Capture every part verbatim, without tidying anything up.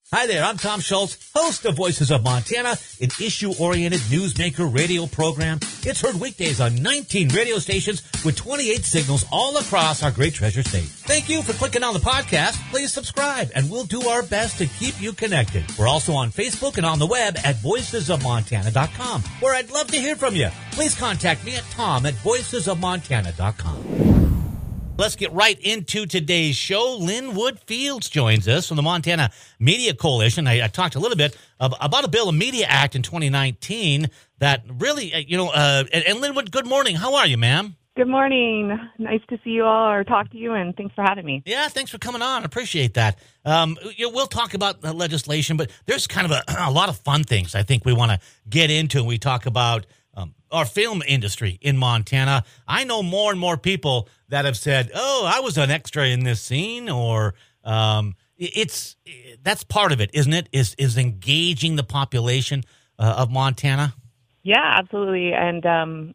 Hi there, I'm Tom Schultz, host of Voices of Montana, an issue-oriented newsmaker radio program. It's heard weekdays on nineteen radio stations with twenty-eight signals all across our great treasure state. Thank you for clicking on the podcast. Please subscribe, and we'll do our best to keep you connected. We're also on Facebook and on the web at voices of montana dot com, where I'd love to hear from you. Please contact me at tom at voices of montana dot com. Let's get right into today's show. Linwood Fields joins us from the Montana Media Coalition. I, I talked a little bit of, about a bill, a Media Act in twenty nineteen that really, uh, you know, uh, and, and Linwood, good morning. How are you, ma'am? Good morning. Nice to see you all or talk to you, and thanks for having me. Yeah, thanks for coming on. Appreciate that. Um, you know, we'll talk about the legislation, but there's kind of a, a lot of fun things I think we want to get into when we talk about um, our film industry in Montana. I know more and more people that have said, oh, I was an extra in this scene, or um, it's that's part of it, isn't it, is is engaging the population uh, of Montana? Yeah, absolutely. And um,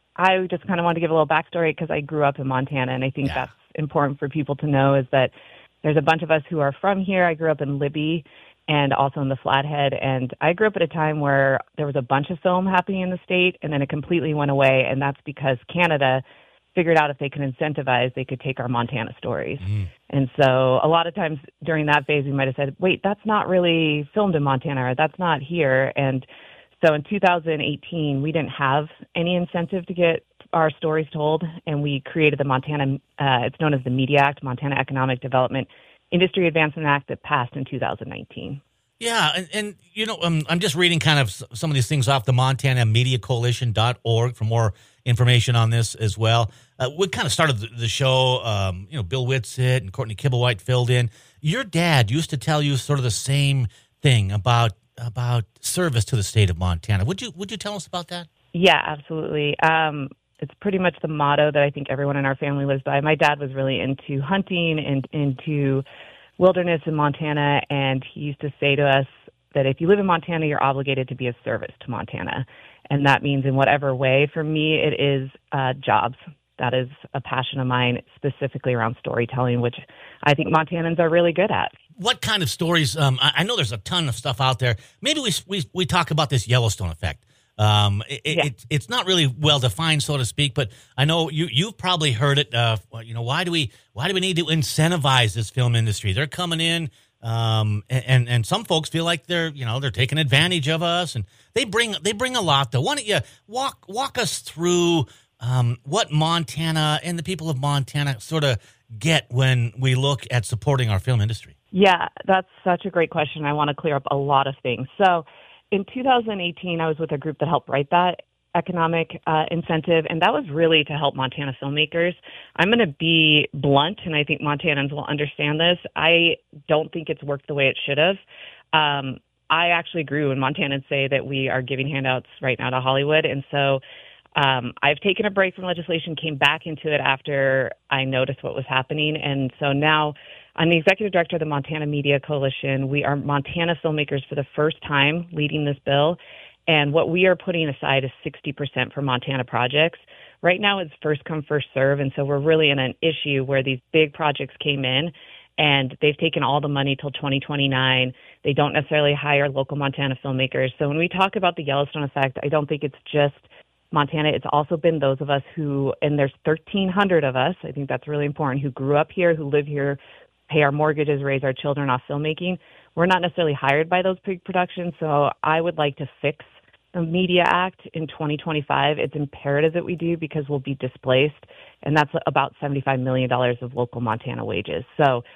I just kind of want to give a little backstory because I grew up in Montana, and I think yeah. that's important for people to know is that there's a bunch of us who are from here. I grew up in Libby and also in the Flathead, and I grew up at a time where there was a bunch of film happening in the state, and then it completely went away, and that's because Canada figured out if they could incentivize, they could take our Montana stories. Mm. And so a lot of times during that phase, we might have said, wait, that's not really filmed in Montana, or that's not here. And so in two thousand eighteen, we didn't have any incentive to get our stories told, and we created the Montana, uh, it's known as the Media Act, Montana Economic Development Industry Advancement Act, that passed in two thousand nineteen. Yeah, and, and you know, um, I'm just reading kind of some of these things off the montana media coalition dot org for more information on this as well. Uh, we kind of started the, the show, um, you know, Bill Whitsitt and Courtney Kibblewhite filled in. Your dad used to tell you sort of the same thing about about service to the state of Montana. Would you would you tell us about that? Yeah, absolutely. Um, it's pretty much the motto that I think everyone in our family lives by. My dad was really into hunting and into wilderness in Montana, and he used to say to us that if you live in Montana, you're obligated to be of service to Montana. And that means in whatever way. For me, it is uh, jobs. That is a passion of mine, specifically around storytelling, which I think Montanans are really good at. What kind of stories? Um, I, I know there's a ton of stuff out there. Maybe we we, we talk about this Yellowstone effect. Um, it, yeah. it, it's not really well defined, so to speak, but I know you you've probably heard it. Uh, you know, why do we why do we need to incentivize this film industry? They're coming in, um, and and some folks feel like they're you know they're taking advantage of us, and they bring they bring a lot. Though, why don't you walk walk us through um, what Montana and the people of Montana sort of get when we look at supporting our film industry? Yeah, that's such a great question. I want to clear up a lot of things. So in two thousand eighteen, I was with a group that helped write that economic uh, incentive, and that was really to help Montana filmmakers. I'm going to be blunt, and I think Montanans will understand this. I don't think it's worked the way it should have. Um, I actually agree when Montanans say that we are giving handouts right now to Hollywood, and so um, I've taken a break from legislation, came back into it after I noticed what was happening, and so now I'm the executive director of the Montana Media Coalition. We are Montana filmmakers for the first time leading this bill. And what we are putting aside is sixty percent for Montana projects. Right now it's first come, first serve. And so we're really in an issue where these big projects came in and they've taken all the money till twenty twenty-nine. They don't necessarily hire local Montana filmmakers. So when we talk about the Yellowstone effect, I don't think it's just Montana. It's also been those of us who, and there's thirteen hundred of us, I think that's really important, who grew up here, who live here, pay our mortgages, raise our children off filmmaking. We're not necessarily hired by those big productions, so I would like to fix the Media Act in twenty twenty-five. It's imperative that we do because we'll be displaced, and that's about seventy-five million dollars of local Montana wages. So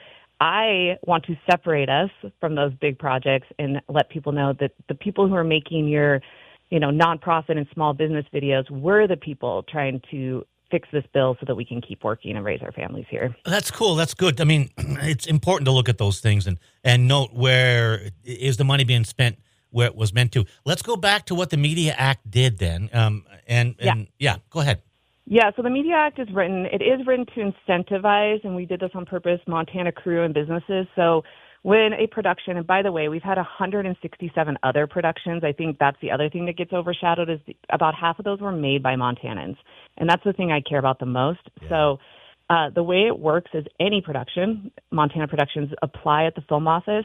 I want to separate us from those big projects and let people know that the people who are making your, you know, nonprofit and small business videos, we're the people trying to fix this bill so that we can keep working and raise our families here. That's cool. That's good. I mean, it's important to look at those things and, and note where is the money being spent where it was meant to. Let's go back to what the Media Act did then. Um, and, and yeah. yeah, go ahead. Yeah, so the Media Act is written, it is written to incentivize, and we did this on purpose, Montana crew and businesses. So when a production, and by the way, we've had one hundred sixty-seven other productions. I think that's the other thing that gets overshadowed is the, about half of those were made by Montanans. And that's the thing I care about the most. Yeah. So uh, the way it works is any production, Montana Productions, apply at the film office,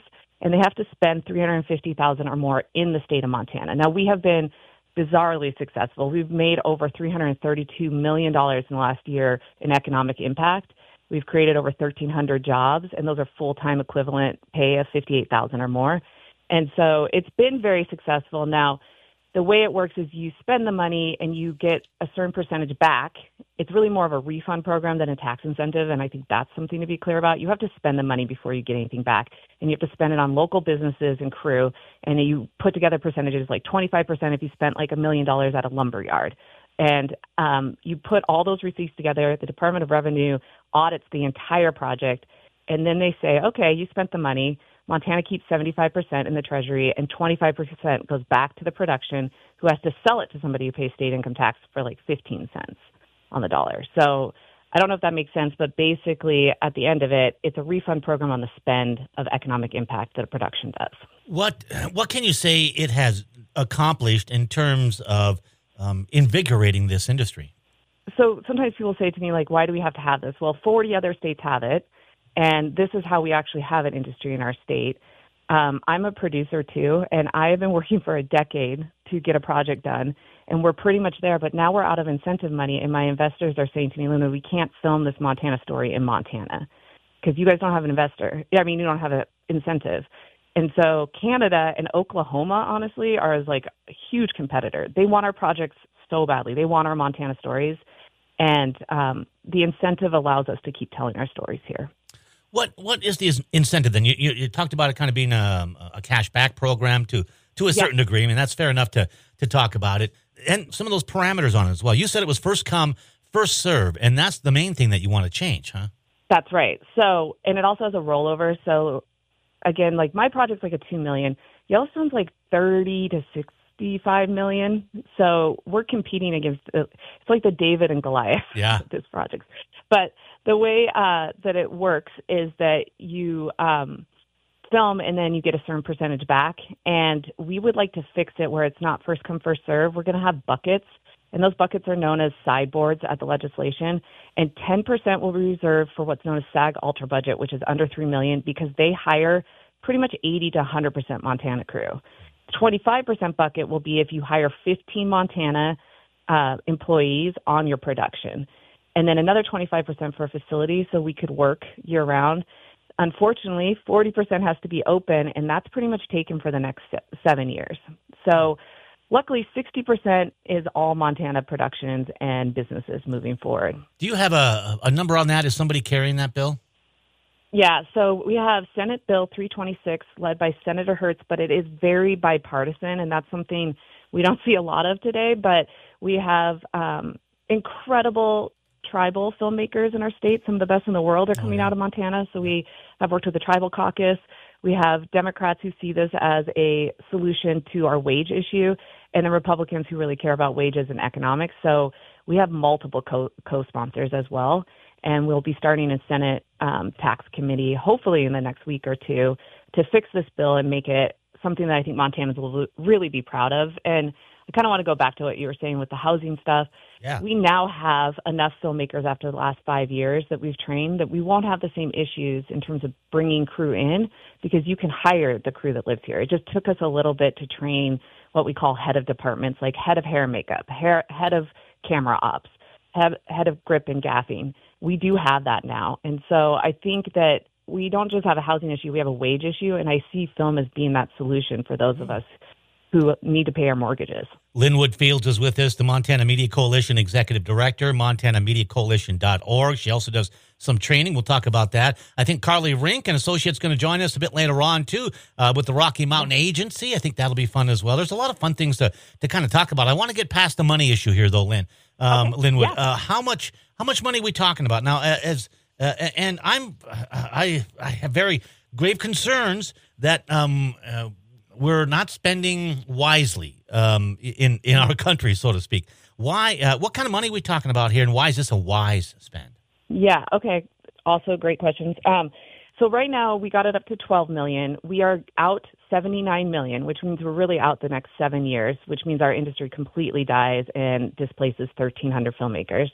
and they have to spend three hundred fifty thousand dollars or more in the state of Montana. Now, we have been bizarrely successful. We've made over three hundred thirty-two million dollars in the last year in economic impact. We've created over thirteen hundred jobs, and those are full-time equivalent pay of fifty-eight thousand dollars or more. And so it's been very successful. Now, the way it works is you spend the money and you get a certain percentage back. It's really more of a refund program than a tax incentive, and I think that's something to be clear about. You have to spend the money before you get anything back, and you have to spend it on local businesses and crew, and you put together percentages like twenty-five percent if you spent like a million dollars at a lumber yard. And um, you put all those receipts together. The Department of Revenue audits the entire project, and then they say, okay, you spent the money. Montana keeps seventy-five percent in the Treasury, and twenty-five percent goes back to the production, who has to sell it to somebody who pays state income tax for like fifteen cents on the dollar. So I don't know if that makes sense, but basically at the end of it, it's a refund program on the spend of economic impact that a production does. What what can you say it has accomplished in terms of um, invigorating this industry? So sometimes people say to me, like, why do we have to have this? Well, forty other states have it. And this is how we actually have an industry in our state. Um, I'm a producer, too, and I have been working for a decade to get a project done, and we're pretty much there. But now we're out of incentive money, and my investors are saying to me, Linda, we can't film this Montana story in Montana because you guys don't have an investor. I mean, you don't have an incentive. And so Canada and Oklahoma, honestly, are like a huge competitor. They want our projects so badly. They want our Montana stories, and um, the incentive allows us to keep telling our stories here. What what is the incentive then? You, you, you talked about it kind of being a, a cash back program to to a certain yeah. degree. I mean, that's fair enough to to talk about it. And some of those parameters on it as well. You said it was first come, first serve, and that's the main thing that you want to change, huh? That's right. So, and it also has a rollover. So, again, like my project's like a two million. Yellowstone's like thirty to sixty-five million. So we're competing against. It's like the David and Goliath. Yeah. Of this project, but. The way uh, that it works is that you um, film and then you get a certain percentage back. And we would like to fix it where it's not first come, first serve. We're going to have buckets, and those buckets are known as sideboards at the legislation. And ten percent will be reserved for what's known as SAG Ultra budget, which is under three million dollars, because they hire pretty much eighty to one hundred percent Montana crew. twenty-five percent bucket will be if you hire fifteen Montana uh, employees on your production. And then another twenty-five percent for a facility so we could work year-round. Unfortunately, forty percent has to be open, and that's pretty much taken for the next seven years. So luckily, sixty percent is all Montana productions and businesses moving forward. Do you have a, a number on that? Is somebody carrying that bill? Yeah, so we have Senate Bill three twenty-six led by Senator Hertz, but it is very bipartisan, and that's something we don't see a lot of today. But we have um, incredible tribal filmmakers in our state. Some of the best in the world are coming oh, yeah. out of Montana. So we have worked with the Tribal Caucus. We have Democrats who see this as a solution to our wage issue, and the Republicans who really care about wages and economics. So we have multiple co- co-sponsors as well. And we'll be starting a Senate um, tax committee, hopefully in the next week or two, to fix this bill and make it something that I think Montanans will really be proud of. And I kind of want to go back to what you were saying with the housing stuff. Yeah. We now have enough filmmakers after the last five years that we've trained that we won't have the same issues in terms of bringing crew in, because you can hire the crew that lives here. It just took us a little bit to train what we call head of departments, like head of hair and makeup, hair, head of camera ops, head, head of grip and gaffing. We do have that now. And so I think that we don't just have a housing issue, we have a wage issue, and I see film as being that solution for those of us who need to pay our mortgages. Linwood Fields is with us, the Montana Media Coalition Executive Director, montana media coalition dot org. She also does some training. We'll talk about that. I think Carly Rink, an associate's going to join us a bit later on, too, uh, with the Rocky Mountain Agency. I think that'll be fun as well. There's a lot of fun things to, to kind of talk about. I want to get past the money issue here, though, Lynn. Um, okay. Linwood, yeah. uh, how much how much money are we talking about? Now, uh, as uh, and I'm I, I have very grave concerns that um, uh, we're not spending wisely um, in, in our country, so to speak. Why? Uh, what kind of money are we talking about here, and why is this a wise spend? Yeah, okay. Also great questions. Um, so right now we got it up to twelve million dollars. We are out seventy-nine million dollars, which means we're really out the next seven years, which means our industry completely dies and displaces thirteen hundred filmmakers.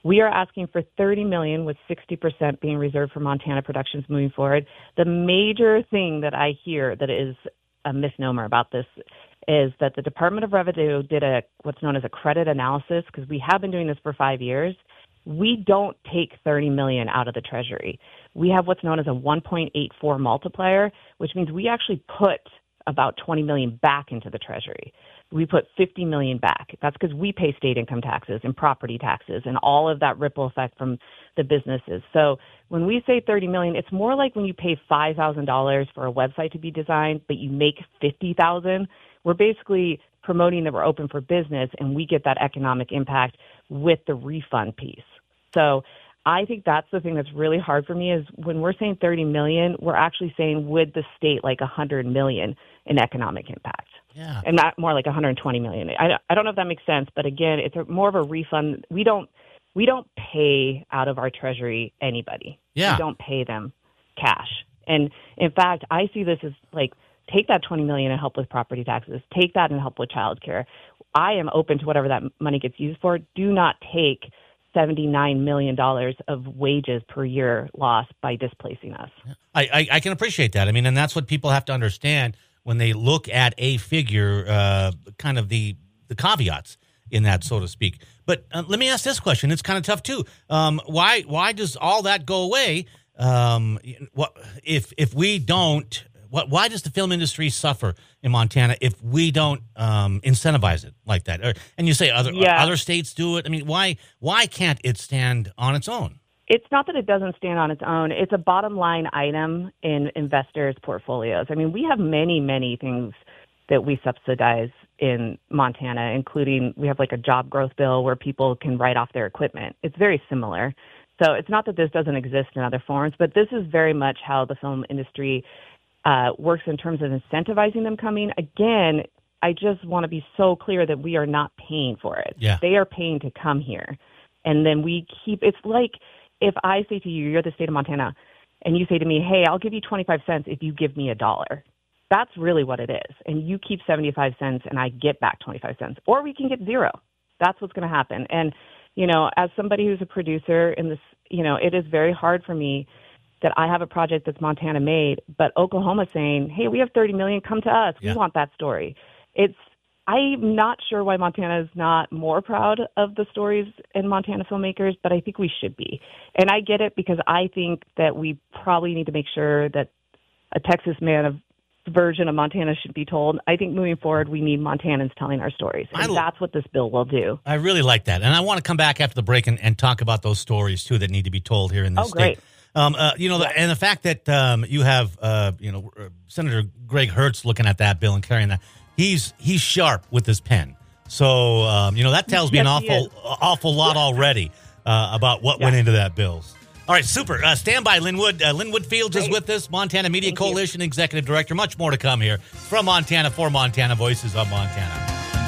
We are asking for thirty million dollars, with sixty percent being reserved for Montana Productions moving forward. The major thing that I hear that is a misnomer about this is that the Department of Revenue did a what's known as a credit analysis, because we have been doing this for five years. We don't take thirty million dollars out of the Treasury. We have what's known as a one point eight four multiplier, which means we actually put about twenty million dollars back into the Treasury. We put fifty million dollars back. That's because we pay state income taxes and property taxes and all of that ripple effect from the businesses. So when we say thirty million dollars, it's more like when you pay five thousand dollars for a website to be designed, but you make fifty thousand dollars. We're basically promoting that we're open for business, and we get that economic impact with the refund piece. So I think that's the thing that's really hard for me is when we're saying thirty million dollars, we're actually saying would the state like one hundred million dollars in economic impact. Yeah. And not more like one hundred twenty million dollars. I don't, I don't know if that makes sense, but again, it's a, more of a refund. We don't we don't pay out of our Treasury anybody. Yeah. We don't pay them cash. And in fact, I see this as like, take that twenty million dollars and help with property taxes. Take that and help with childcare. I am open to whatever that money gets used for. Do not take seventy-nine million dollars of wages per year lost by displacing us. I, I, I can appreciate that. I mean, and that's what people have to understand when they look at a figure, uh, kind of the, the caveats in that, so to speak. But uh, let me ask this question. It's kind of tough, too. Um, why why does all that go away um, what, if if we don't What, why does the film industry suffer in Montana if we don't um, incentivize it like that? Or, and you say other yeah. other states do it. I mean, why why can't it stand on its own? It's not that it doesn't stand on its own. It's a bottom line item in investors' portfolios. I mean, we have many, many things that we subsidize in Montana, including we have like a job growth bill where people can write off their equipment. It's very similar. So it's not that this doesn't exist in other forms, but this is very much how the film industry Uh, works in terms of incentivizing them coming. Again, I just want to be so clear that we are not paying for it. Yeah. They are paying to come here. And then we keep, it's like if I say to you, you're the state of Montana, and you say to me, hey, I'll give you twenty-five cents if you give me a dollar. That's really what it is. And you keep seventy-five cents and I get back twenty-five cents. Or we can get zero. That's what's going to happen. And, you know, as somebody who's a producer in this, you know, it is very hard for me that I have a project that's Montana made, but Oklahoma saying, hey, we have thirty million dollars, come to us. We yeah. want that story. It's, I'm not sure why Montana is not more proud of the stories in Montana filmmakers, but I think we should be. And I get it because I think that we probably need to make sure that a Texas man of version of Montana should be told. I think moving forward, we need Montanans telling our stories. And I, that's what this bill will do. I really like that. And I want to come back after the break and, and talk about those stories, too, that need to be told here in this oh, state. Great. Um, uh, you know, the, and the fact that um, you have, uh, you know, uh, Senator Greg Hertz looking at that bill and carrying that, he's he's sharp with his pen. So, um, you know, that tells me yes, an awful awful lot already uh, about what yeah. went into that bill. All right, super. Uh, stand by, Linwood. Uh, Linwood Fields Great. is with us, Montana Media Thank Coalition you. Executive Director. Much more to come here from Montana for Montana, Voices of Montana.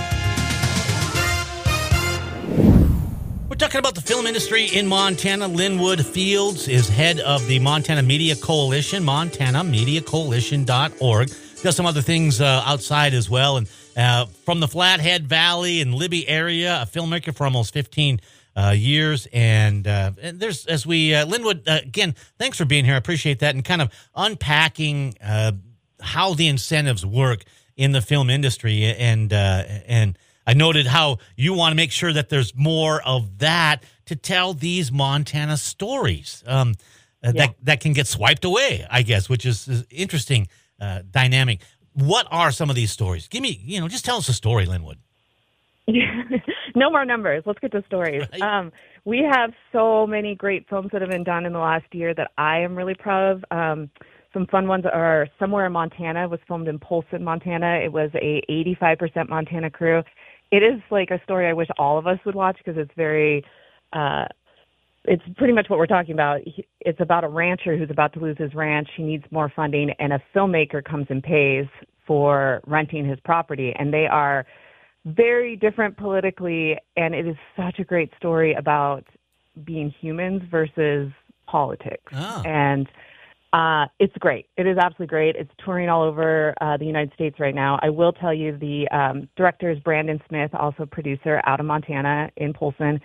We're talking about the film industry in Montana. Linwood Fields is head of the Montana Media Coalition, montana media coalition dot org. Does some other things uh, outside as well. And uh, from the Flathead Valley and Libby area, a filmmaker for almost fifteen uh, years. And, uh, and there's, as we, uh, Linwood, uh, again, thanks for being here. I appreciate that. And kind of unpacking uh, how the incentives work in the film industry. And, uh, and, I noted how you want to make sure that there's more of that to tell these Montana stories um, uh, yeah. that that can get swiped away, I guess, which is, is interesting uh, dynamic. What are some of these stories? Give me, you know, just tell us a story, Linwood. No more numbers. Let's get to stories. Right. Um, we have so many great films that have been done in the last year that I am really proud of. Um, Some fun ones are Somewhere in Montana. It was filmed in Polson, Montana. It was a eighty-five percent Montana crew. It is like a story I wish all of us would watch because it's very, uh, it's pretty much what we're talking about. It's about a rancher who's about to lose his ranch. He needs more funding, and a filmmaker comes and pays for renting his property. And they are very different politically, and it is such a great story about being humans versus politics. Oh. And Uh, it's great. It is absolutely great. It's touring all over uh, the United States right now. I will tell you the um, director is Brandon Smith, also producer out of Montana in Polson.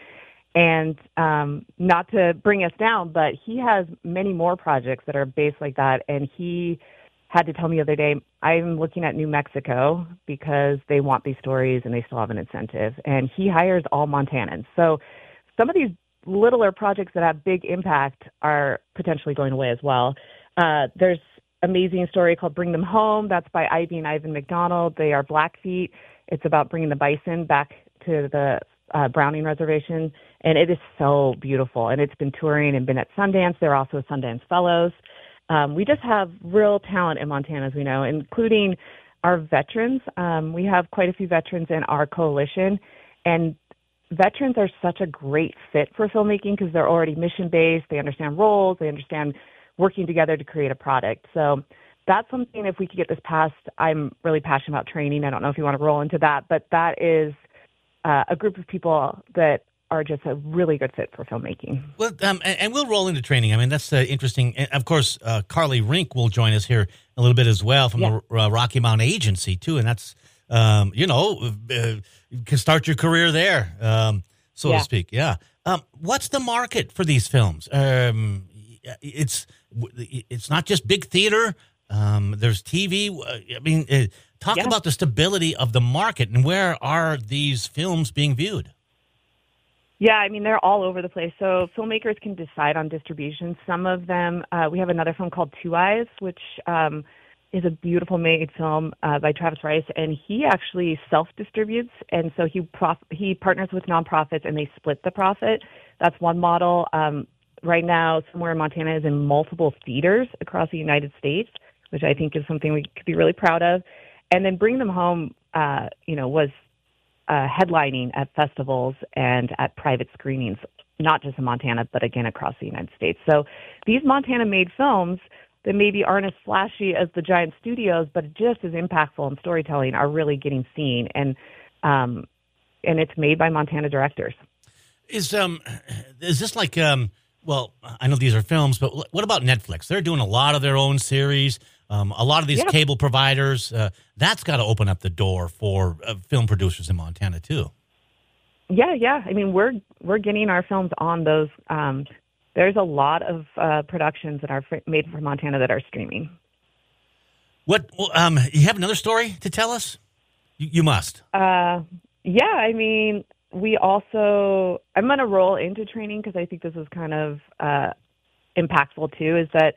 And um, not to bring us down, but he has many more projects that are based like that. And he had to tell me the other day, I'm looking at New Mexico because they want these stories and they still have an incentive. And he hires all Montanans. So some of these littler projects that have big impact are potentially going away as well. Uh, there's an amazing story called Bring Them Home. That's by Ivy and Ivan McDonald. They are Blackfeet. It's about bringing the bison back to the uh, Browning Reservation. And it is so beautiful. And it's been touring and been at Sundance. They're also Sundance Fellows. Um, we just have real talent in Montana, as we know, including our veterans. Um, we have quite a few veterans in our coalition. And veterans are such a great fit for filmmaking because they're already mission-based. They understand roles. They understand working together to create a product. So that's something, if we could get this passed, I'm really passionate about training. I don't know if you want to roll into that, but that is uh, a group of people that are just a really good fit for filmmaking. Well, um, and, and we'll roll into training. I mean, that's uh, interesting. And of course, uh, Carly Rink will join us here a little bit as well from yeah. the uh, Rocky Mountain Agency, too. And that's, um, you know, uh, you can start your career there, um, so yeah. to speak. Yeah. Um, what's the market for these films? Um, it's it's not just big theater. Um, there's T V. I mean, uh, talk yeah. about the stability of the market and where are these films being viewed? Yeah, I mean, they're all over the place. So filmmakers can decide on distribution. Some of them, uh, we have another film called Two Eyes, which um, is a beautiful made film uh, by Travis Rice, and he actually self-distributes, and so he prof- he partners with nonprofits, and they split the profit. That's one model. Um, right now, Somewhere in Montana is in multiple theaters across the United States, which I think is something we could be really proud of. And then Bring Them Home, uh, you know, was Uh, headlining at festivals and at private screenings, not just in Montana, but again across the United States. So these Montana-made films that maybe aren't as flashy as the giant studios, but just as impactful in storytelling, are really getting seen, and um, and it's made by Montana directors. Is um is this like um well, I know these are films, but what about Netflix? They're doing a lot of their own series. Um, a lot of these yeah. cable providers, uh, that's got to open up the door for uh, film producers in Montana too. Yeah, yeah. I mean, we're we're getting our films on those. Um, there's a lot of uh, productions that are f- made for Montana that are streaming. What? Well, um, you have another story to tell us? You, you must. Uh, yeah. I mean, we also. I'm going to roll into training because I think this is kind of uh, impactful too. Is that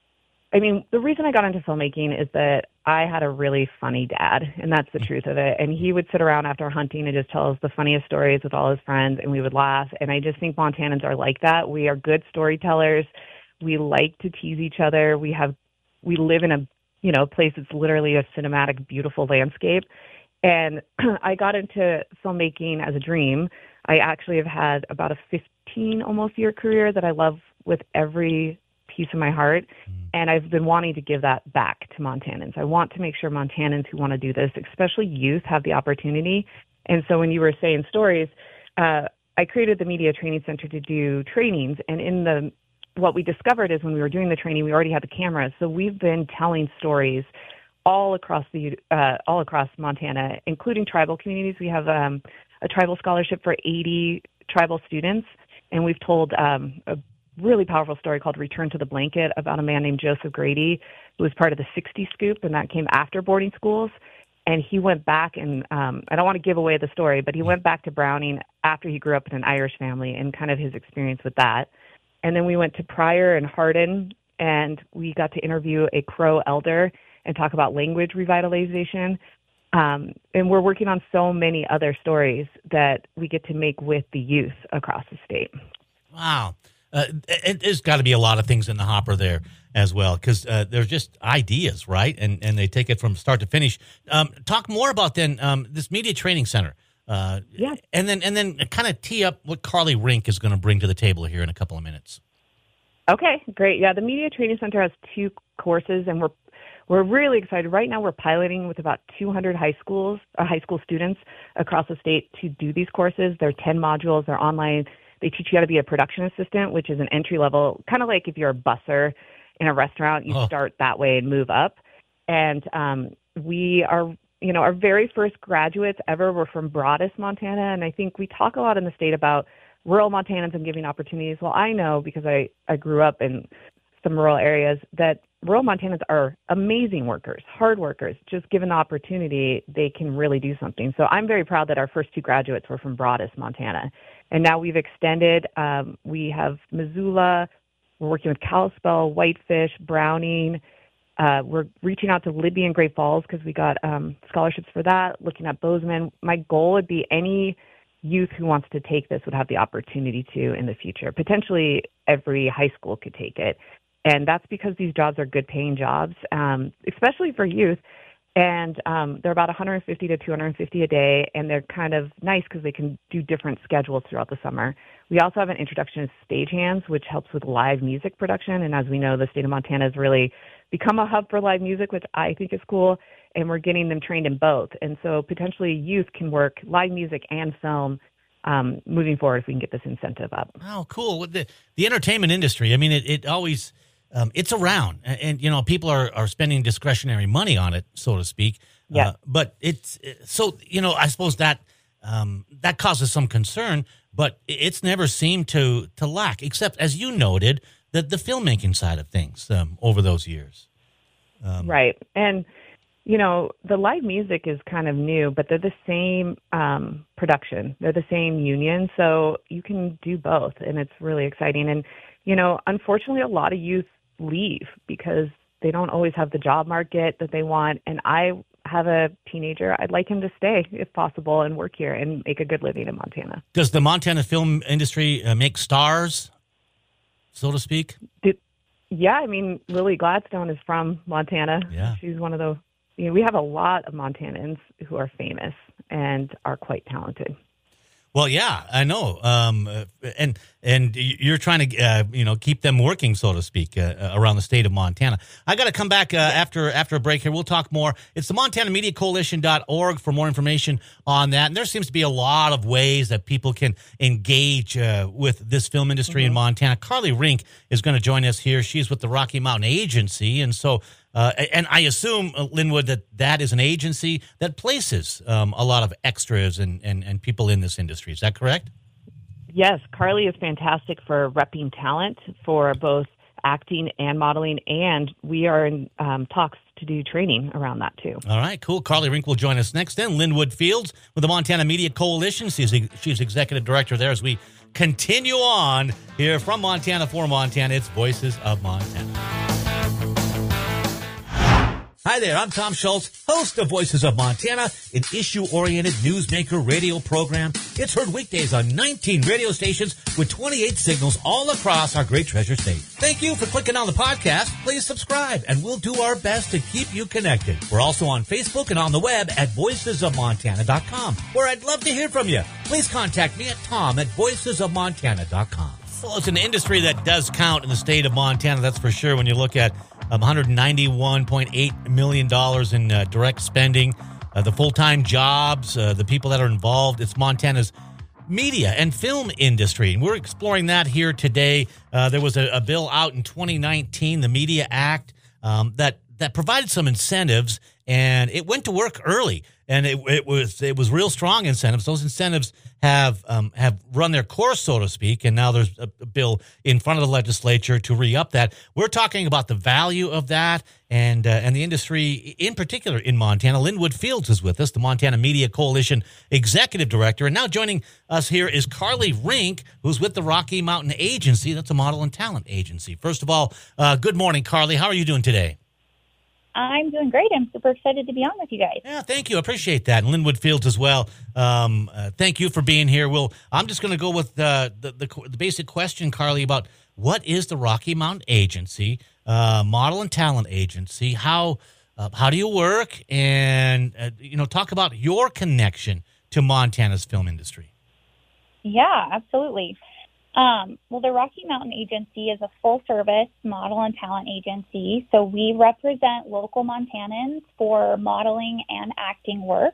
I mean, the reason I got into filmmaking is that I had a really funny dad, and that's the truth of it. And he would sit around after hunting and just tell us the funniest stories with all his friends, and we would laugh. And I just think Montanans are like that. We are good storytellers. We like to tease each other. We have, we live in a, you know, place that's literally a cinematic, beautiful landscape. And I got into filmmaking as a dream. I actually have had about a fifteen almost year career that I love with every piece of my heart. And I've been wanting to give that back to Montanans. I want to make sure Montanans who want to do this, especially youth, have the opportunity. And so when you were saying stories, uh, I created the Media Training Center to do trainings. And in the what we discovered is when we were doing the training, we already had the cameras. So we've been telling stories all across the uh, all across Montana, including tribal communities. We have um, a tribal scholarship for eighty tribal students, and we've told um, a really powerful story called Return to the Blanket about a man named Joseph Grady, who was part of the sixty Scoop, and that came after boarding schools. And he went back and, um, I don't want to give away the story, but he went back to Browning after he grew up in an Irish family and kind of his experience with that. And then we went to Pryor and Hardin, and we got to interview a Crow elder and talk about language revitalization. Um, and we're working on so many other stories that we get to make with the youth across the state. Wow. Uh, it, there's got to be a lot of things in the hopper there as well, because uh, they're just ideas, right? And and they take it from start to finish. Um, talk more about then um, this Media Training Center. Uh, yeah. And then and then kind of tee up what Carly Rink is going to bring to the table here in a couple of minutes. Okay, great. Yeah, the Media Training Center has two courses, and we're we're really excited. Right now, we're piloting with about two hundred high schools, uh, high school students across the state to do these courses. They're ten modules. They're online. They teach you how to be a production assistant, which is an entry level, kind of like if you're a busser in a restaurant, you oh. start that way and move up. And um, we are, you know, our very first graduates ever were from Broadus, Montana. And I think we talk a lot in the state about rural Montanans and giving opportunities. Well, I know because I, I grew up in some rural areas that rural Montanans are amazing workers, hard workers. Just given the opportunity, they can really do something. So I'm very proud that our first two graduates were from Broadus, Montana. And now we've extended. Um, we have Missoula. We're working with Kalispell, Whitefish, Browning. Uh, we're reaching out to Libby and Great Falls because we got um, scholarships for that, looking at Bozeman. My goal would be any youth who wants to take this would have the opportunity to in the future. Potentially every high school could take it. And that's because these jobs are good paying jobs, um, especially for youth. And um, they're about one hundred fifty to two hundred fifty a day, and they're kind of nice because they can do different schedules throughout the summer. We also have an introduction to stagehands, which helps with live music production. And as we know, the state of Montana has really become a hub for live music, which I think is cool. And we're getting them trained in both. And so potentially youth can work live music and film um, moving forward if we can get this incentive up. Oh, cool. The, the entertainment industry, I mean, it, it always... Um, it's around, and, and you know people are, are spending discretionary money on it, so to speak. Yeah. Uh, but it's so you know I suppose that um, that causes some concern, but it's never seemed to to lack, except as you noted, the the filmmaking side of things um, over those years. Um, right, and you know the live music is kind of new, but they're the same um, production. They're the same union, so you can do both, and it's really exciting. And you know, unfortunately, a lot of youth leave because they don't always have the job market that they want. And I have a teenager. I'd like him to stay if possible and work here and make a good living in Montana. Does the Montana film industry uh, make stars, so to speak? Did, yeah, I mean, Lily Gladstone is from Montana. Yeah. She's one of those, you know, we have a lot of Montanans who are famous and are quite talented. Well, yeah, I know, um, uh, and and you're trying to uh, you know keep them working, so to speak, uh, around the state of Montana. I got to come back uh, after after a break here. We'll talk more. It's the Montana Media Coalition dot org for more information on that. And there seems to be a lot of ways that people can engage uh, with this film industry mm-hmm. in Montana. Carly Rink is going to join us here. She's with the Rocky Mountain Agency, and so. Uh, and I assume, uh, Linwood, that that is an agency that places um, a lot of extras and, and, and people in this industry. Is that correct? Yes. Carly is fantastic for repping talent for both acting and modeling, and we are in um, talks to do training around that, too. All right, cool. Carly Rink will join us next. Then Linwood Fields with the Montana Media Coalition. She's, she's executive director there as we continue on here from Montana for Montana. It's Voices of Montana. Hi there, I'm Tom Schultz, host of Voices of Montana, an issue-oriented newsmaker radio program. It's heard weekdays on nineteen radio stations with twenty-eight signals all across our great treasure state. Thank you for clicking on the podcast. Please subscribe, and we'll do our best to keep you connected. We're also on Facebook and on the web at voices of montana dot com, where I'd love to hear from you. Please contact me at tom at voices of montana dot com. Well, it's an industry that does count in the state of Montana, that's for sure, when you look at um, one hundred ninety-one point eight million dollars in uh, direct spending, uh, the full-time jobs, uh, the people that are involved. It's Montana's media and film industry. And we're exploring that here today. Uh, there was a, a bill out in twenty nineteen, the Media Act, um, that, that provided some incentives, and it went to work early. And it, it was it was real strong incentives. Those incentives have um, have run their course, so to speak, and now there's a, a bill in front of the legislature to re-up that. We're talking about the value of that and uh, and the industry in particular in Montana. Linwood Fields is with us, the Montana Media Coalition Executive Director. And now joining us here is Carly Rink, who's with the Rocky Mountain Agency. That's a model and talent agency. First of all, uh, good morning, Carly. How are you doing today? I'm doing great. I'm super excited to be on with you guys. Yeah, thank you. I appreciate that. And Linwood Fields as well. Um, uh, thank you for being here. Well, I'm just going to go with uh, the, the the basic question, Carly, about what is the Rocky Mountain Agency, uh, model and talent agency? How uh, how do you work? And uh, you know, talk about your connection to Montana's film industry. Yeah, absolutely. Um, well, the Rocky Mountain Agency is a full-service model and talent agency, so we represent local Montanans for modeling and acting work.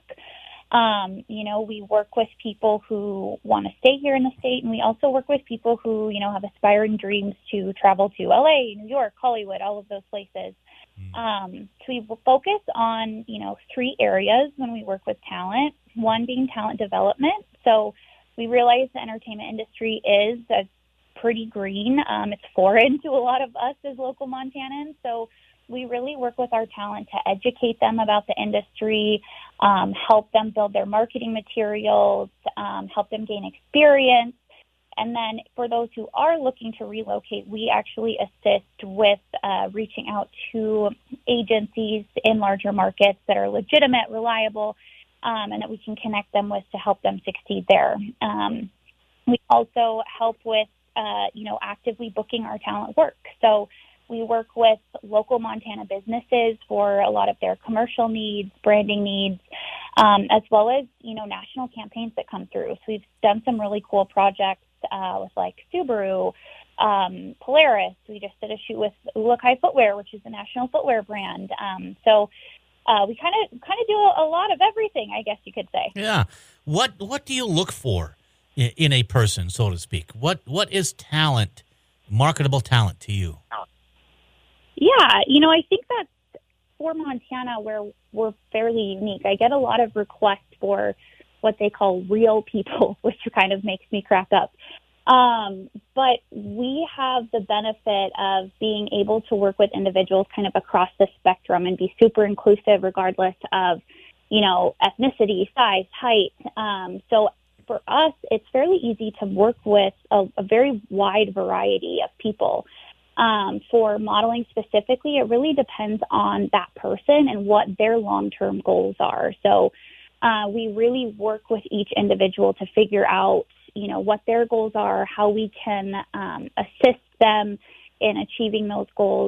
Um, you know, we work with people who want to stay here in the state, and we also work with people who, you know, have aspiring dreams to travel to L A, New York, Hollywood, all of those places. Mm. Um, so we focus on, you know, three areas when we work with talent, one being talent development. So we realize the entertainment industry is a pretty green. Um, it's foreign to a lot of us as local Montanans. So we really work with our talent to educate them about the industry, um, help them build their marketing materials, um, help them gain experience. And then for those who are looking to relocate, we actually assist with uh, reaching out to agencies in larger markets that are legitimate, reliable, um, and that we can connect them with to help them succeed there. Um, we also help with, uh, you know, actively booking our talent work. So we work with local Montana businesses for a lot of their commercial needs, branding needs, um, as well as, you know, national campaigns that come through. So we've done some really cool projects uh, with like Subaru, um, Polaris. We just did a shoot with Ulakai Footwear, which is a national footwear brand. Um, so uh, we kind of kind of do a, a lot of everything, I guess you could say. Yeah. What What do you look for in, in a person, so to speak? What What is talent, marketable talent to you? Yeah, you know, I think that for Montana, where we're fairly unique, I get a lot of requests for what they call real people, which kind of makes me crack up. Um, but we have the benefit of being able to work with individuals kind of across the spectrum and be super inclusive regardless of, you know, ethnicity, size, height. Um, so for us, it's fairly easy to work with a, a very wide variety of people. Um, for modeling specifically, it really depends on that person and what their long-term goals are. So uh, we really work with each individual to figure out, you know, what their goals are, how we can um, assist them in achieving those goals,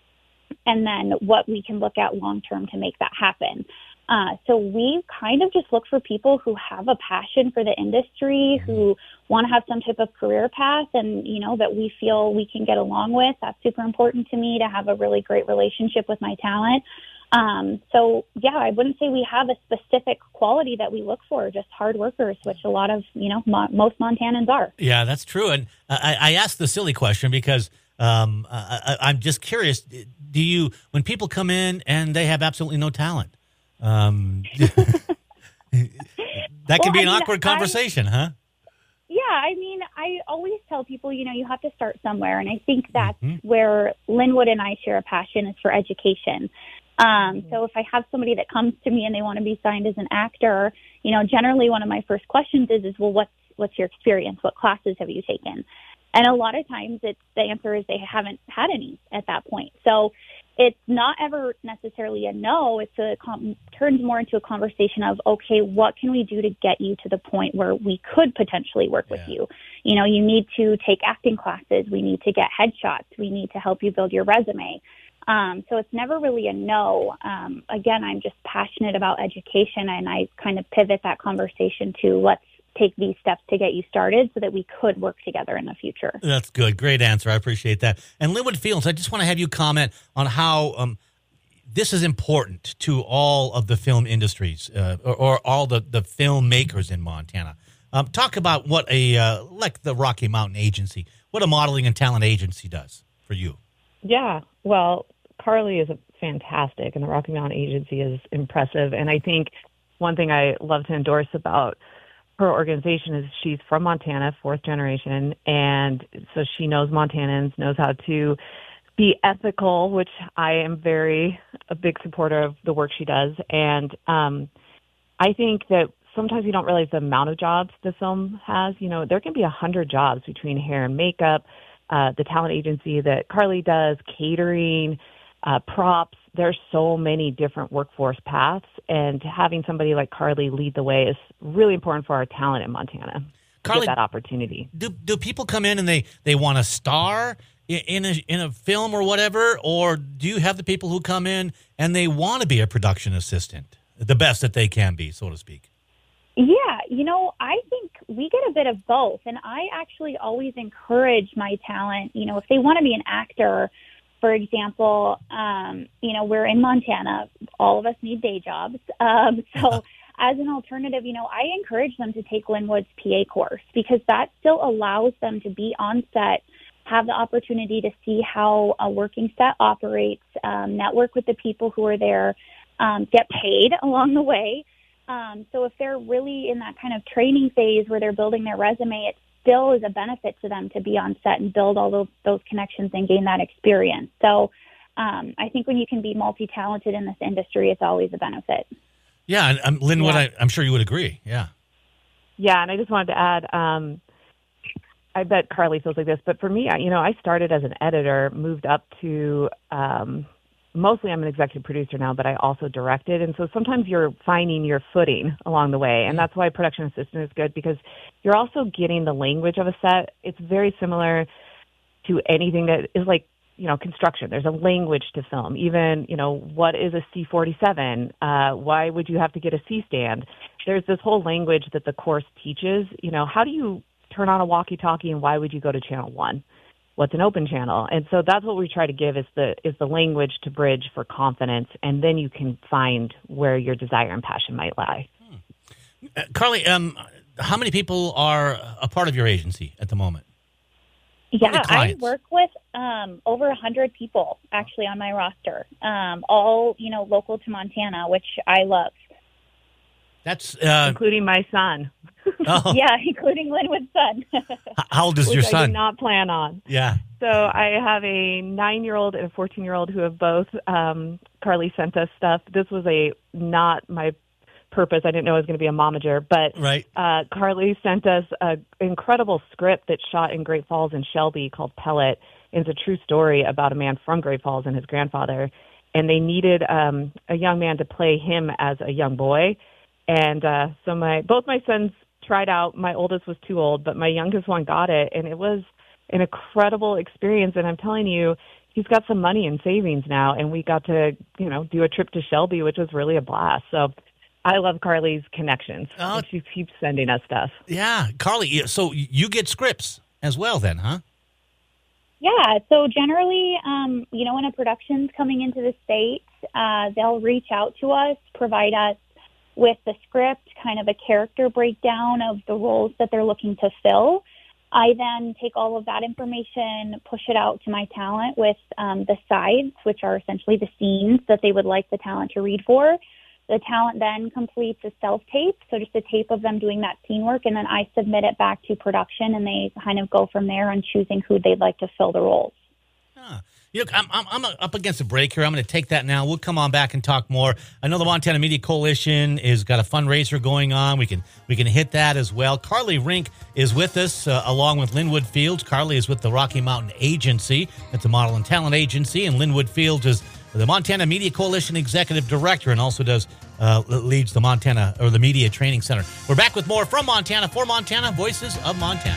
and then what we can look at long-term to make that happen. Uh, so we kind of just look for people who have a passion for the industry, who want to have some type of career path and, you know, that we feel we can get along with. That's super important to me, to have a really great relationship with my talent. Um, so, yeah, I wouldn't say we have a specific quality that we look for, just hard workers, which a lot of, you know, mo- most Montanans are. Yeah, that's true. And I, I asked the silly question because um, I, I'm just curious. Do you, when people come in and they have absolutely no talent, Um, that well, can be an I mean, awkward conversation, I, huh? Yeah, I mean, I always tell people, you know, you have to start somewhere. And I think that's Mm-hmm. where Linwood and I share a passion is for education. Um, Mm-hmm. so if I have somebody that comes to me and they want to be signed as an actor, you know, generally one of my first questions is, is well, what's, what's your experience? What classes have you taken? And a lot of times it's the answer is they haven't had any at that point. So it's not ever necessarily a no. It's a com- turns more into a conversation of, okay, what can we do to get you to the point where we could potentially work Yeah. with you? You know, you need to take acting classes. We need to get headshots. We need to help you build your resume. Um, so it's never really a no. Um, again, I'm just passionate about education, and I kind of pivot that conversation to let's take these steps to get you started so that we could work together in the future. That's good. Great answer. I appreciate that. And Linwood Fields, I just want to have you comment on how um, this is important to all of the film industries uh, or, or all the, the filmmakers in Montana. Um, talk about what a, uh, like the Rocky Mountain Agency, what a modeling and talent agency does for you. Yeah, well, Carly is fantastic, and the Rocky Mountain Agency is impressive. And I think one thing I love to endorse about her organization is she's from Montana, fourth generation, and so she knows Montanans, knows how to be ethical, which I am very a big supporter of the work she does. And um, I think that sometimes you don't realize the amount of jobs the film has. You know, there can be a hundred jobs between hair and makeup, uh, the talent agency that Carly does, catering, uh, props. There's so many different workforce paths, and having somebody like Carly lead the way is really important for our talent in Montana. Carly, get that opportunity. Do do people come in and they, they want to star in a in a film or whatever, or do you have the people who come in and they want to be a production assistant, the best that they can be, so to speak? Yeah, you know, I think we get a bit of both, and I actually always encourage my talent. You know, if they want to be an actor, for example, um, you know, we're in Montana. All of us need day jobs. Um, so as an alternative, you know, I encourage them to take Linwood's P A course because that still allows them to be on set, have the opportunity to see how a working set operates, um, network with the people who are there, um, get paid along the way. Um, so if they're really in that kind of training phase where they're building their resume, it still is a benefit to them to be on set and build all those, those connections and gain that experience. So um, I think when you can be multi-talented in this industry, it's always a benefit. Yeah, and um, Linwood, Yeah. I, I'm sure you would agree. Yeah. Yeah, and I just wanted to add, um, I bet Carly feels like this, but for me, I- you know, I started as an editor, moved up to, um, mostly I'm an executive producer now, but I also directed. And so sometimes you're finding your footing along the way. And that's why production assistant is good, because you're also getting the language of a set. It's very similar to anything that is like, you know, construction. There's a language to film. Even, you know, what is a C forty-seven? Uh, why would you have to get a C-stand? There's this whole language that the course teaches. You know, how do you turn on a walkie-talkie, and why would you go to channel one? What's an open channel? And so that's what we try to give is the is the language to bridge for confidence, and then you can find where your desire and passion might lie. Uh, Carly, um, how many people are a part of your agency at the moment? Yeah, many I clients? work with um, over a hundred people actually on my roster, um, all you know, local to Montana, which I love. That's uh, Including my son. oh, Yeah, including Linwood's son. h- how old is Which your I son? did not plan on. Yeah. So I have a nine-year-old and a fourteen-year-old who have both. Um, Carly sent us stuff. This was a not my purpose. I didn't know I was going to be a momager, but Right. uh, Carly sent us an incredible script that's shot in Great Falls and Shelby called Pellet. It's a true story about a man from Great Falls and his grandfather, and they needed um, a young man to play him as a young boy. And uh, so my both my sons tried out. My oldest was too old, but my youngest one got it, and it was an incredible experience. And I'm telling you, he's got some money in savings now, and we got to, you know, do a trip to Shelby, which was really a blast. So I love Carly's connections. Oh. And she keeps sending us stuff. Yeah. Carly, y- so you get scripts as well then, huh? Yeah, so generally, um, you know, when a production's coming into the state, uh, they'll reach out to us, provide us with the script, kind of a character breakdown of the roles that they're looking to fill. I then take all of that information, push it out to my talent with um, the sides, which are essentially the scenes that they would like the talent to read for. The talent then completes a self-tape, so just a tape of them doing that scene work, and then I submit it back to production, and they kind of go from there on choosing who they'd like to fill the roles. Huh. You know, I'm, I'm, I'm up against a break here. I'm going to take that now. We'll come on back and talk more. I know the Montana Media Coalition has got a fundraiser going on. We can we can hit that as well. Carly Rink is with us uh, along with Linwood Fields. Carly is with the Rocky Mountain Agency. It's a model and talent agency, and Linwood Fields is the Montana Media Coalition Executive Director and also does uh, leads the Montana or the Media Training Center. We're back with more from Montana for Montana, Voices of Montana.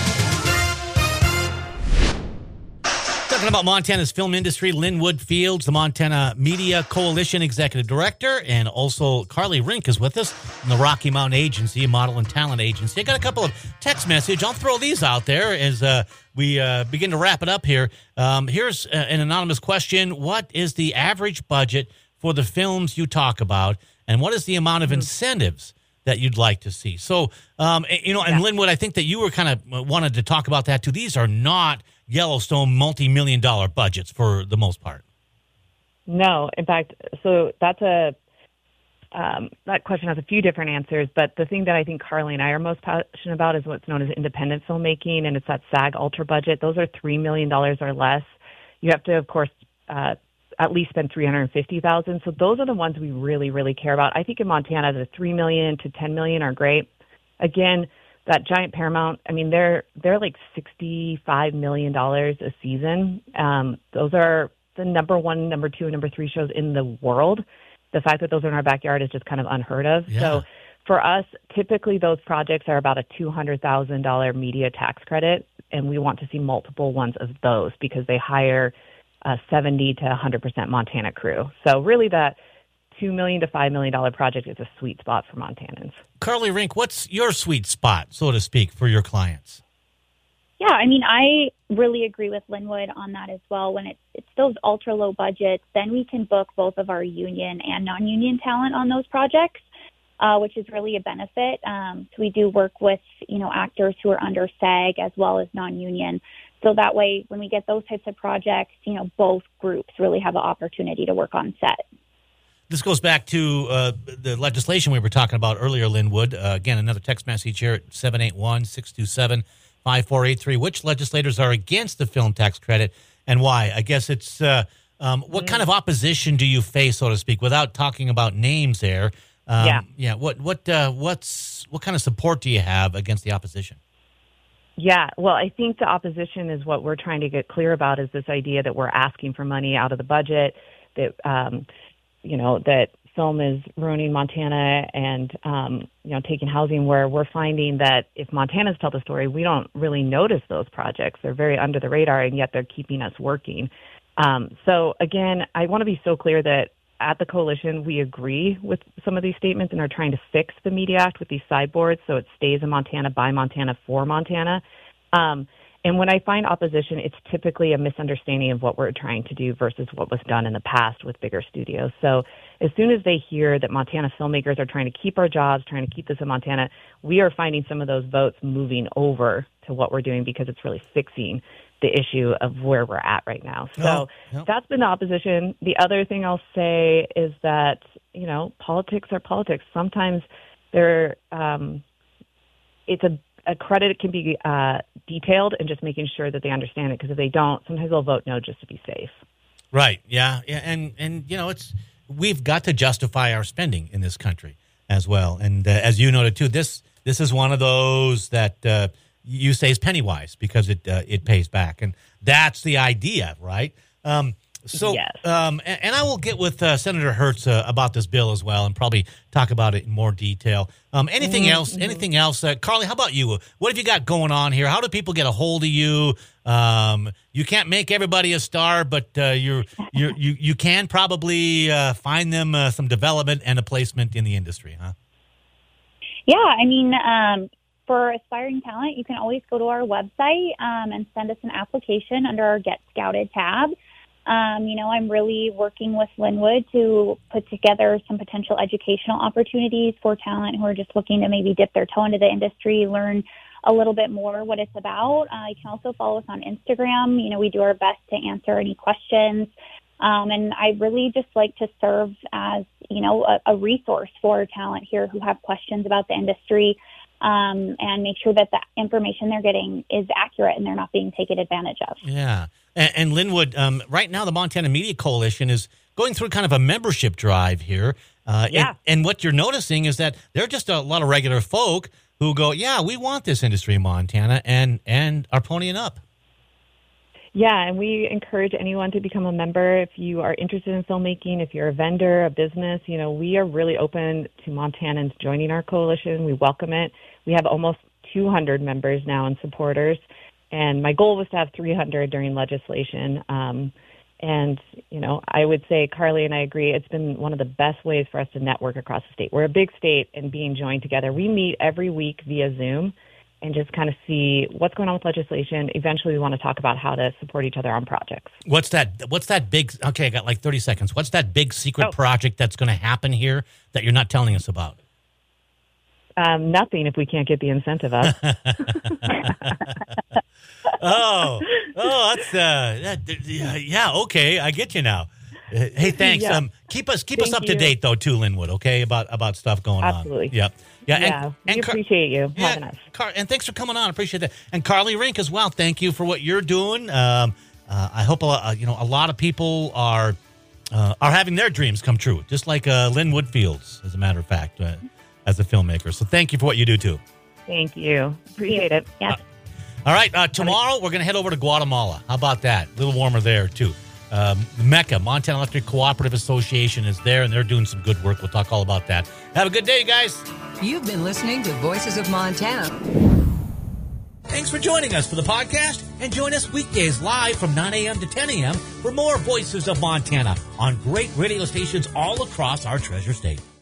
Talking about Montana's film industry, Linwood Fields, the Montana Media Coalition Executive Director, and also Carly Rink is with us from the Rocky Mountain Agency, a model and talent agency. I got a couple of text messages. I'll throw these out there as uh, we uh, begin to wrap it up here. Um, here's uh, an anonymous question. What is the average budget for the films you talk about, and what is the amount of incentives that you'd like to see? So, um, you know, and Yeah. Linwood, I think that you were kind of wanted to talk about that too. These are not Yellowstone multi-million dollar budgets for the most part. No, in fact, so that's a um, that question has a few different answers, but the thing that I think Carly and I are most passionate about is what's known as independent filmmaking, and it's that SAG Ultra budget. Those are three million dollars or less. You have to, of course, uh, at least spend three hundred fifty thousand dollars. So those are the ones we really, really care about. I think in Montana, the three million dollars to ten million dollars are great. Again, that giant Paramount, I mean, they're they're like sixty-five million dollars a season. Um, those are the number one, number two, and number three shows in the world. The fact that those are in our backyard is just kind of unheard of. Yeah. So for us, typically those projects are about a two hundred thousand dollars media tax credit, and we want to see multiple ones of those because they hire a seventy to one hundred percent Montana crew. So really that two million dollars to five million dollars project is a sweet spot for Montanans. Carly Rink, what's your sweet spot, so to speak, for your clients? Yeah, I mean, I really agree with Linwood on that as well. When it's, it's those ultra low budgets, then we can book both of our union and non-union talent on those projects, uh, which is really a benefit. Um, so we do work with, you know, actors who are under SAG as well as non-union. So that way, when we get those types of projects, you know, both groups really have an opportunity to work on set. this goes back to uh, the legislation we were talking about earlier, Linwood. Uh, again, another text message here at seven eight one, six two seven, five four eight three. Which legislators are against the film tax credit and why? I guess it's uh, um, what kind of opposition do you face, so to speak, without talking about names there? Um, yeah. Yeah. What what uh, what's what kind of support do you have against the opposition? Yeah, well, I think the opposition is what we're trying to get clear about is this idea that we're asking for money out of the budget, that, um, you know, that film is ruining Montana and, um, you know, taking housing, where we're finding that if Montana's tell the story, we don't really notice those projects. They're very under the radar, and yet they're keeping us working. Um, so, again, I want to be so clear that at the coalition, we agree with some of these statements and are trying to fix the Media Act with these sideboards so it stays in Montana, by Montana, for Montana. Um, and when I find opposition, it's typically a misunderstanding of what we're trying to do versus what was done in the past with bigger studios. So as soon as they hear that Montana filmmakers are trying to keep our jobs, trying to keep this in Montana, we are finding some of those votes moving over to what we're doing because it's really fixing the issue of where we're at right now. So no, no. That's been the opposition. The other thing I'll say is that, you know, politics are politics. Sometimes they're, um, it's a, a credit can be uh, detailed and just making sure that they understand it, because if they don't, sometimes they'll vote no just to be safe. Right. Yeah. Yeah. And, and you know, it's, we've got to justify our spending in this country as well. And uh, as you noted too, this, this is one of those that, uh, you say is penny wise because it uh, it pays back, and that's the idea, right? Um, so, yes. um, and, and I will get with uh, Senator Hertz uh, about this bill as well, and probably talk about it in more detail. Um, anything mm-hmm. else? Anything else, uh, Carly? How about you? What have you got going on here? How do people get a hold of you? Um, you can't make everybody a star, but uh, you're, you're you you can probably uh, find them uh, some development and a placement in the industry, huh? Yeah, I mean. Um, For aspiring talent, you can always go to our website um, and send us an application under our Get Scouted tab. Um, you know, I'm really working with Linwood to put together some potential educational opportunities for talent who are just looking to maybe dip their toe into the industry, learn a little bit more what it's about. Uh, you can also follow us on Instagram. You know, we do our best to answer any questions. Um, and I really just like to serve as, you know, a, a resource for talent here who have questions about the industry. Um, and make sure that the information they're getting is accurate and they're not being taken advantage of. Yeah. And, and Linwood, um, right now the Montana Media Coalition is going through kind of a membership drive here. Uh, yeah. And, and what you're noticing is that there are just a lot of regular folk who go, yeah, we want this industry in Montana, and, and are ponying up. Yeah, and we encourage anyone to become a member if you are interested in filmmaking, if you're a vendor, a business. You know, we are really open to Montanans joining our coalition. We welcome it. We have almost two hundred members now and supporters, and my goal was to have three hundred during legislation. Um, and, you know, I would say, Carly and I agree, it's been one of the best ways for us to network across the state. We're a big state, and being joined together, we meet every week via Zoom and just kind of see what's going on with legislation. Eventually, we want to talk about how to support each other on projects. What's that? What's that big? Okay, I got like thirty seconds. What's that big secret oh. project that's going to happen here that you're not telling us about? Um, nothing if we can't get the incentive up. oh, oh, that's uh, that, yeah. Okay, I get you now. Uh, hey, thanks. Yeah. Um, keep us keep Thank us up you. to date though, too, Linwood. Okay, about about stuff going Absolutely. on. Yep. Yeah. And, Yeah, we and Car- appreciate you yeah, having us. Car- and thanks for coming on. I appreciate that. And Carly Rink as well. Thank you for what you're doing. Um, uh, I hope a lot, uh, you know a lot of people are uh, are having their dreams come true, just like uh, Linwood Fields, as a matter of fact, uh, as a filmmaker. So thank you for what you do too. Thank you. Appreciate it. Yeah. Uh, all right. Uh, tomorrow we're going to head over to Guatemala. How about that? A little warmer there too. Um, Mecca, Montana Electric Cooperative Association, is there, and they're doing some good work. We'll talk all about that. Have a good day, guys. You've been listening to Voices of Montana. Thanks for joining us for the podcast, and join us weekdays live from nine a.m. to ten a.m. for more Voices of Montana on great radio stations all across our treasure state.